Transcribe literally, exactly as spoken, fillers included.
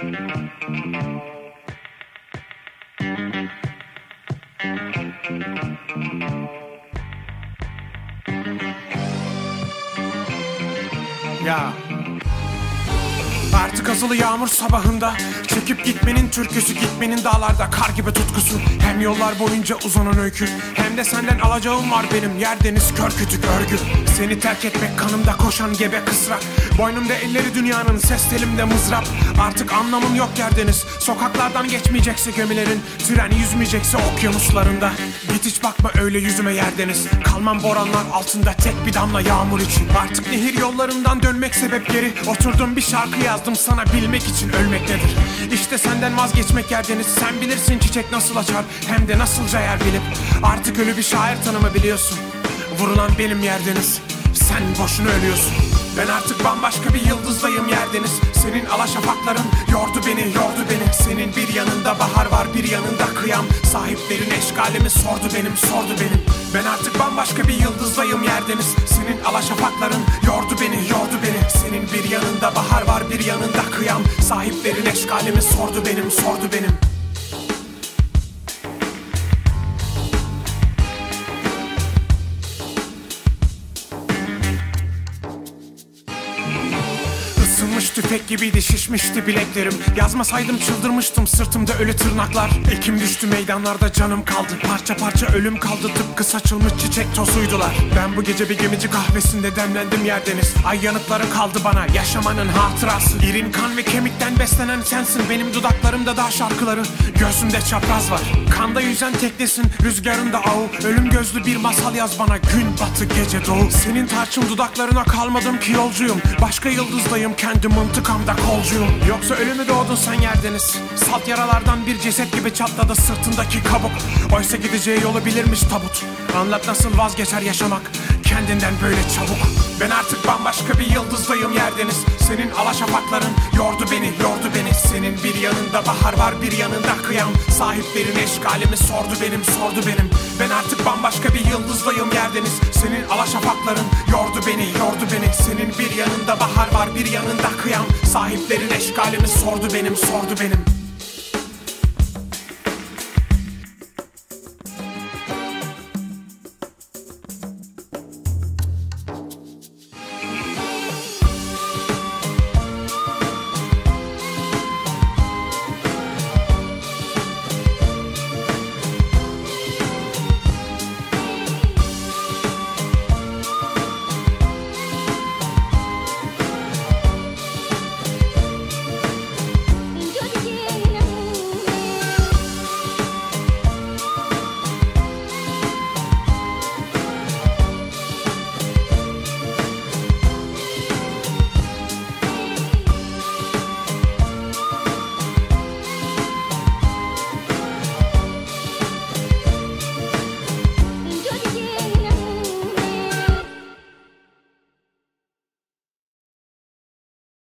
Ya artık azılı yağmur sabahında, çekip gitmenin türküsü, gitmenin dağlarda kar gibi tutkusu. Hem yollar boyunca uzanan öykü, hem de senden alacağım var benim, yer deniz kör kütük örgü. Seni terk etmek kanımda koşan gebe kısrak, boynumda elleri dünyanın, ses telimde mızrap. Artık anlamın yok yer deniz, sokaklardan geçmeyecekse gemilerin, tren yüzmeyecekse okyanuslarında. Git hiç bakma öyle yüzüme yer deniz, kalmam boranlar altında tek bir damla yağmur için. Artık nehir yollarından dönmek sebep geri, oturdum bir şarkı yazdım sana, bilmek için ölmek nedir? İşte senden vazgeçmek yer deniz, sen bilirsin çiçek nasıl açar, hem de nasılca yer bilip. Artık ölü bir şair tanımı biliyorsun, vurulan benim yer deniz, sen boşuna ölüyorsun. Ben artık bambaşka bir yıldızdayım yer deniz, senin alaşafakların yordu beni, yordu beni. Senin bir yanında bahar var, bir yanında kıyam, sahiplerin eşkalimi sordu benim, sordu benim. Ben artık bambaşka bir yıldızdayım yer deniz, senin alaşafakların yordu beni, yordu beni. Senin bir yanında bahar var, bir yanında kıyam, sahiplerin eşkalimi sordu benim, sordu benim. Isınmış tüfek gibiydi, şişmişti bileklerim. Yazmasaydım çıldırmıştım, sırtımda ölü tırnaklar. Ekim düştü meydanlarda, canım kaldı, parça parça ölüm kaldı, tıpkı saçılmış çiçek tozuydular. Ben bu gece bir gemici kahvesinde demlendim yer deniz, ay yanıkları kaldı bana, yaşamanın hatırası. İrin kan ve kemikten beslenen sensin, benim dudaklarımda dağ şarkıları, göğsümde çapraz var. Kanda yüzen teknesin, rüzgarında avu, ölüm gözlü bir masal yaz bana, gün batı gece doğu. Senin tarçın dudaklarına kalmadım ki yolcuyum, başka yıldızdayım, kendi mıntıkamda kolcuyum. Yoksa ölümü doğdun sen yer deniz, salt yaralardan bir ceset gibi çatladı sırtındaki kabuk. Oysa gideceği yolu bilirmiş tabut, anlat nasıl vazgeçer yaşamak kendinden böyle çabuk. Ben artık bambaşka bir yıldızdayım yer deniz, senin alaşafakların yordu beni, yordu beni. Senin bir yanında bahar var, bir yanında kıyam, sahiplerin eşkalimi sordu benim, sordu benim. Ben artık bambaşka bir yıldızdayım yer deniz, senin alaşafakların yordu beni, yordu beni. Senin bir yanında bahar var, bir yanında kıyam, sahiplerin eşkalimi sordu benim, sordu benim.